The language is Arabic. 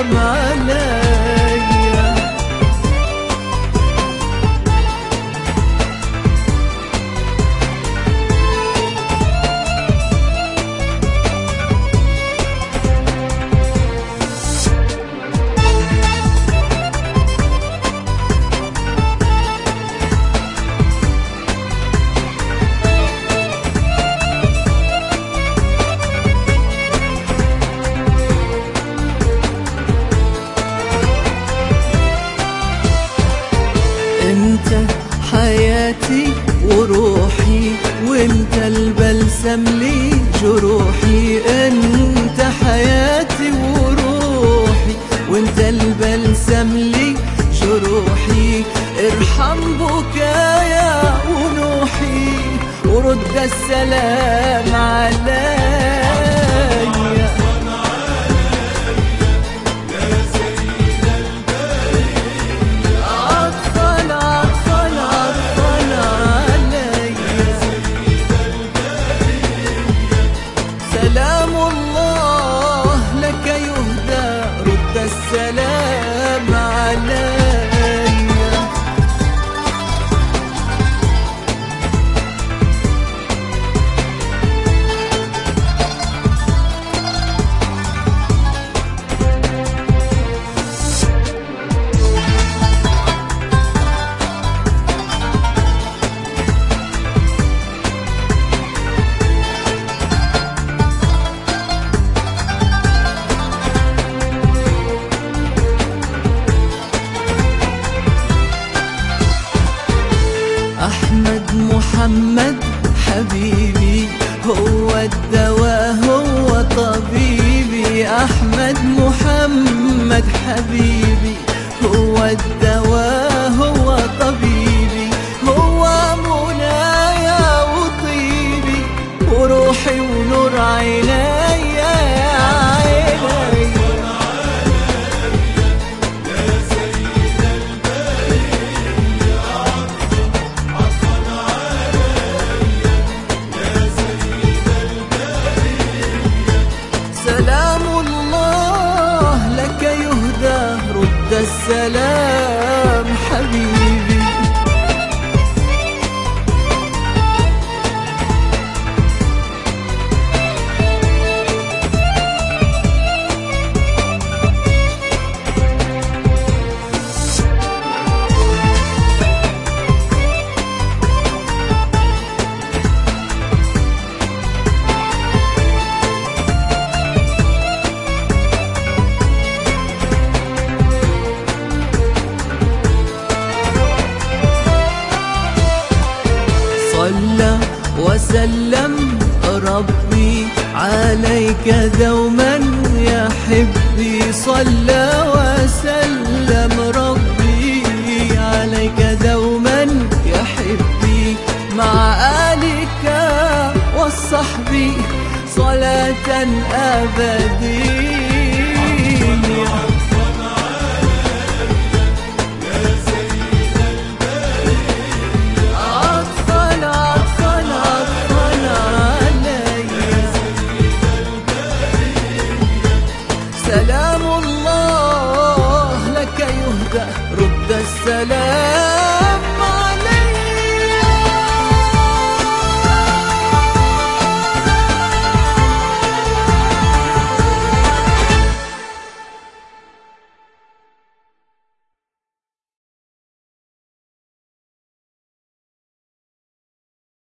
السلام عليا. انت حياتي وروحي، وانت البلسم لي جروحي. انت حياتي وروحي، وانت البلسم لي جروحي. ارحم بكايا ونوحي، ورد السلام عليا. سلام الله لك يهدى، رد السلام عليا. أحمد محمد حبيبي، هو الدواء هو طبيبي. أحمد محمد حبيبي، هو الدواء هو طبيبي. هو منايا وطيبي، وروحي ونور عيني. سلام الله لك يهدى، رد السلام حبيبي. صلى وسلم ربي عليك دوما يا حبي. صلى وسلم ربي عليك دوما يا حبي، مع آلك والصحب صلاة أبدية.